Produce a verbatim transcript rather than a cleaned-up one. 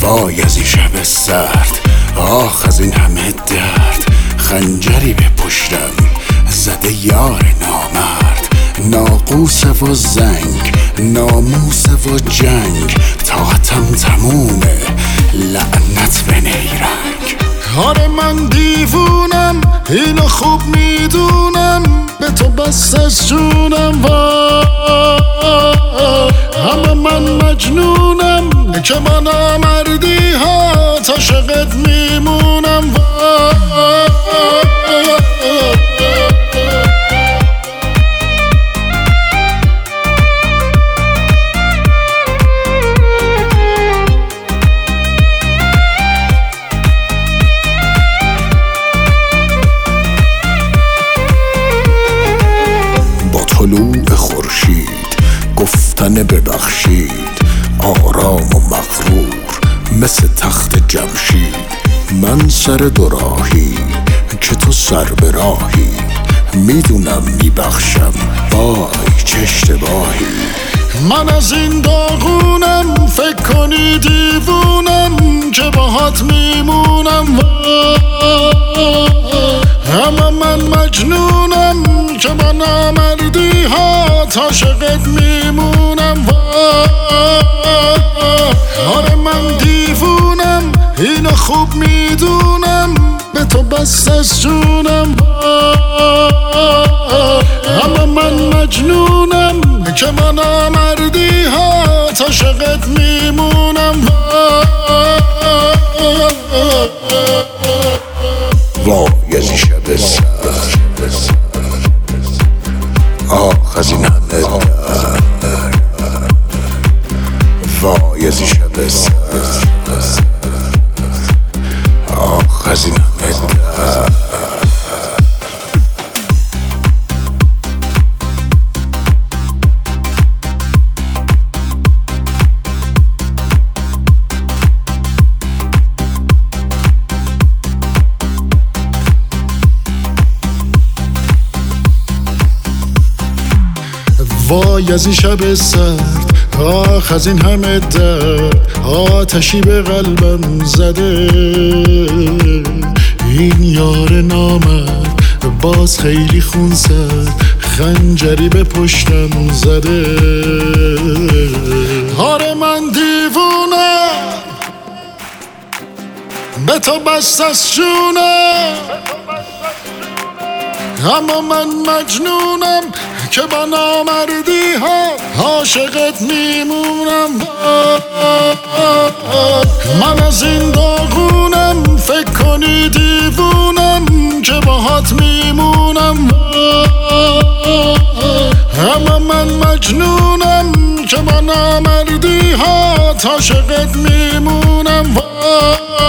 وای از این شب سرد، آخ از این همه درد. خنجری به پشتم زده یار نامرد، ناقوس و زنگ، ناموس و جنگ. طاقتم تمومه، لعنت به نیرنگ. آره من دیوونم، اینو خوب میدونم، به تو بس از جونم. همه من مجنونم که من نامردی ها عاشقت میمونم. طلوع خورشید گفتن ببخشید، آرام و مغرور مثل تخت جمشید. من سر دوراهی که تو سر به راهی، میدونم میبخشم وای چه اشتباهی. من از این داغونم، فکر کنی دیوونم که باهات میمونم. اما من مجنونم که با نامردی ها عاشقت میمونم. آره من دیوونم، اینو خوب میدونم، به تو بس از جونم. اما من مجنونم که با نامردی ها عاشقت میمونم. وای از این شب سرد، آخ از این همه درد. وای از این شب سرد، آخ از این همه درد. وای از این شب سرد، آخ از این همه درد. آتشی به قلبم زده، این یار نامرد باز خیلی خون زد، خنجری به پشتم زده. آره من دیوونم، به تو بس از جونم. اما من مجنونم که با نامردی ها عاشقت میمونم. من از این داغونم، فکر کنی دیوونم که باهات میمونم. اما من مجنونم که با نامردی ها عاشقت میمونم.